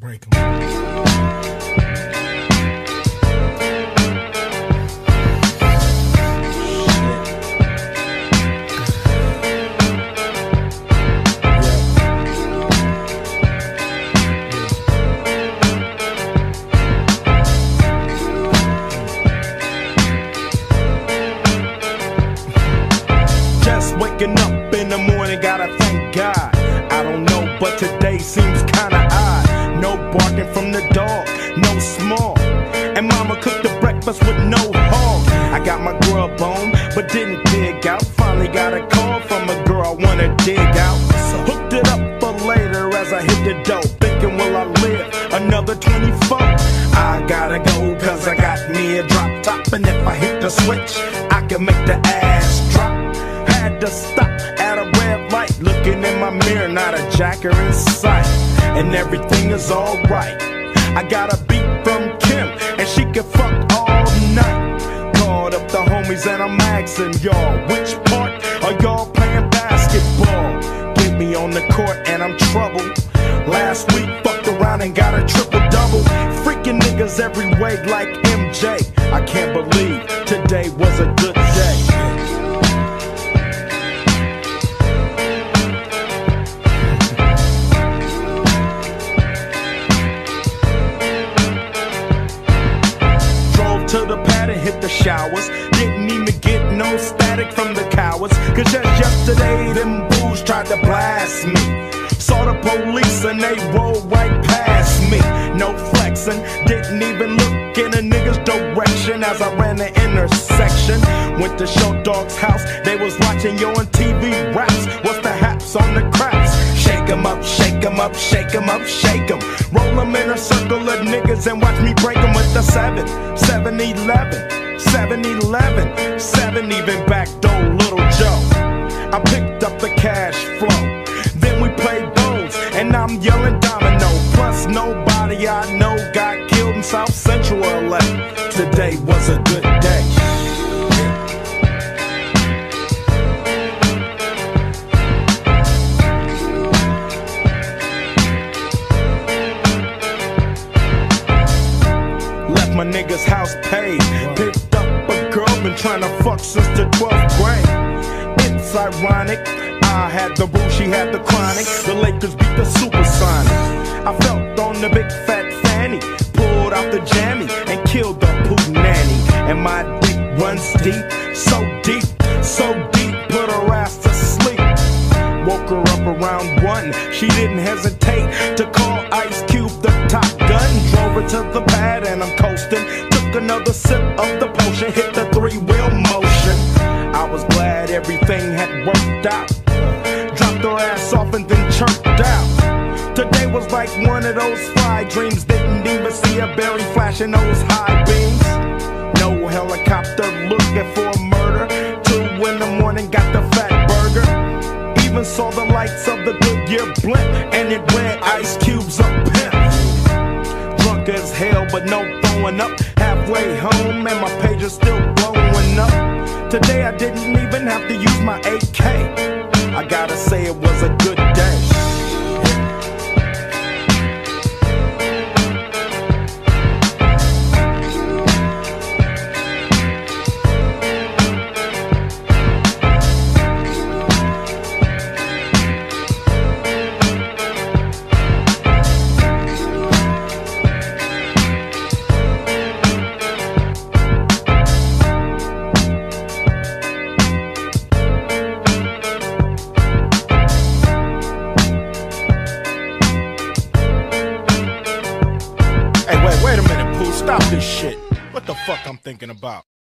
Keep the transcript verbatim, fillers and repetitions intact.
break 'em. Waking up in the morning, gotta thank God. I don't know, but today seems kinda odd. No barking from the dog, no small. And mama cooked the breakfast with no hog. I got my grub on, but didn't dig out. Finally got a call from a girl I wanna dig out. So hooked it up for later as I hit the dough. Thinking, will I live another twenty-four? I gotta go, cause I got me a drop top. And if I hit the switch, I can make the ass drop. Had to stop at a red light, looking in my mirror, not a jacker in sight. And everything is alright. I got a beat from Kim, and she can fuck all night. Called up the homies and I'm asking y'all, which part are y'all playing basketball? Get me on the court and I'm troubled. Last week fucked around and got a triple-double. Freaking niggas every way like M J. I can't believe today was a good day. To the pad and hit the showers. Didn't even get no static from the cowards. Cause just yesterday them bulls tried to blast me. Saw the police and they rolled right past me. No flexing, didn't even look in a nigga's direction as I ran the intersection. Went to Show Dog's house, they was watching yo on T V raps. What's the haps on the craps? Shake 'em up, shake 'em up, shake 'em up, shake 'em. Roll 'em in a circle of niggas and watch me break 'em with the seven, seven eleven, seven eleven, seven even back door Little Joe. I picked up the cash flow, then we played bones, and I'm yelling domino. Plus nobody I know got killed in South Central L A. Today was a good day. My nigga's house paid. Picked up a girl, been trying to fuck since the twelfth grade. It's ironic, I had the boo, she had the chronic. The Lakers beat the Supersonics. I felt on the big fat fanny, pulled out the jammy and killed the poo nanny. And my dick runs deep, so deep, so deep, put her ass to sleep. Woke her up around one, she didn't hesitate to call Ice Cube the top gun. Drove her to the pad and I'm coasting. Took another sip of the potion, hit the three-wheel motion. I was glad everything had worked out. Dropped her ass off and then chirped out. Today was like one of those fly dreams. Didn't even see a berry flashing those high beams. No helicopter looking for a murder. Two in the morning, got the fat burger. Even saw the lights of the Goodyear blimp, and it read Ice Cube's a pimp. Drunk as hell, but no throwing up. Halfway home, and my page is still blowing up. Today I didn't even have to use my A K. I gotta say it was a good day. Hey, wait, wait a minute, Pooh. Stop this shit. What the fuck I'm thinking about?